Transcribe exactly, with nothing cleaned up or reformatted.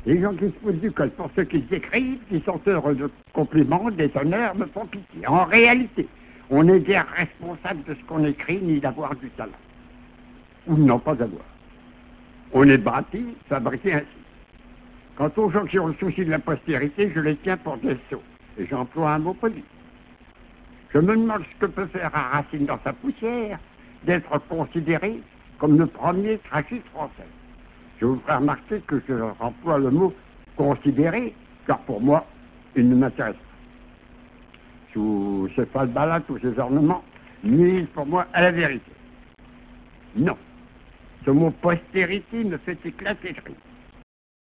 Les gens qui se foutent du col, pour ceux qui s'écrivent, qui sont heureux de compliments, des honneurs, me font pitié. En réalité, on n'est guère responsable de ce qu'on écrit, ni d'avoir du talent. Ou de n'en pas avoir. On est bâti, fabriqué ainsi. Quant aux gens qui ont le souci de la postérité, je les tiens pour des sots. Et j'emploie un mot poli. Je me demande ce que peut faire un Racine dans sa poussière d'être considéré comme le premier tragiste français. Je vous ferai remarquer que je emploie le mot considéré, car pour moi, il ne m'intéresse pas. Sous ces falbalas, tous ces ornements, nuisent pour moi à la vérité. Non. Ce mot postérité me fait éclater de rire.